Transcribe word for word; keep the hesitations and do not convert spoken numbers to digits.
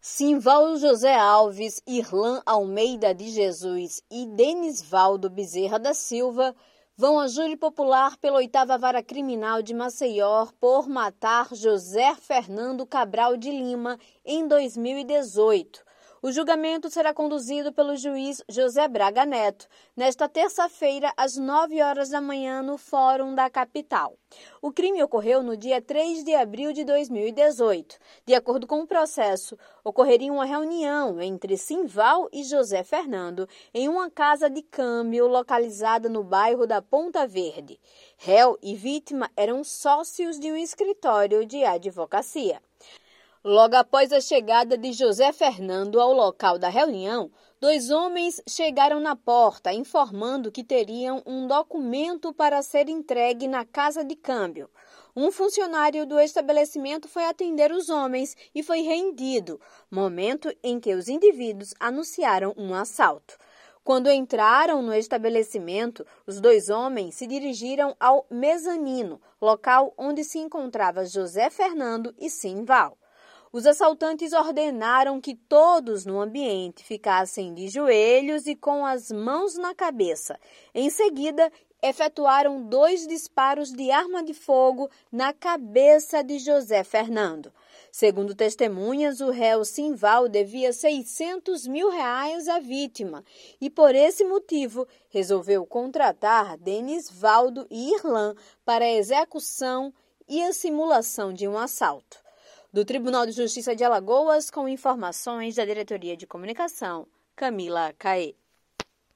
Simvaldo José Alves, Irlan Almeida de Jesus e Denisvaldo Bezerra da Silva vão a júri popular pela oitava Vara Criminal de Maceió por matar José Fernando Cabral de Lima em dois mil e dezoito. O julgamento será conduzido pelo juiz José Braga Neto, nesta terça-feira, às nove horas da manhã, no Fórum da capital. O crime ocorreu no dia três de abril de dois mil e dezoito. De acordo com o processo, ocorreria uma reunião entre Simval e José Fernando em uma casa de câmbio localizada no bairro da Ponta Verde. Réu e vítima eram sócios de um escritório de advocacia. Logo após a chegada de José Fernando ao local da reunião, dois homens chegaram na porta informando que teriam um documento para ser entregue na casa de câmbio. Um funcionário do estabelecimento foi atender os homens e foi rendido, momento em que os indivíduos anunciaram um assalto. Quando entraram no estabelecimento, os dois homens se dirigiram ao mezanino, local onde se encontrava José Fernando e Simval. Os assaltantes ordenaram que todos no ambiente ficassem de joelhos e com as mãos na cabeça. Em seguida, efetuaram dois disparos de arma de fogo na cabeça de José Fernando. Segundo testemunhas, o réu Simval devia seiscentos mil reais à vítima e, por esse motivo, resolveu contratar Denisvaldo e Irlan para a execução e a simulação de um assalto. Do Tribunal de Justiça de Alagoas, com informações da Diretoria de Comunicação, Camila Caê.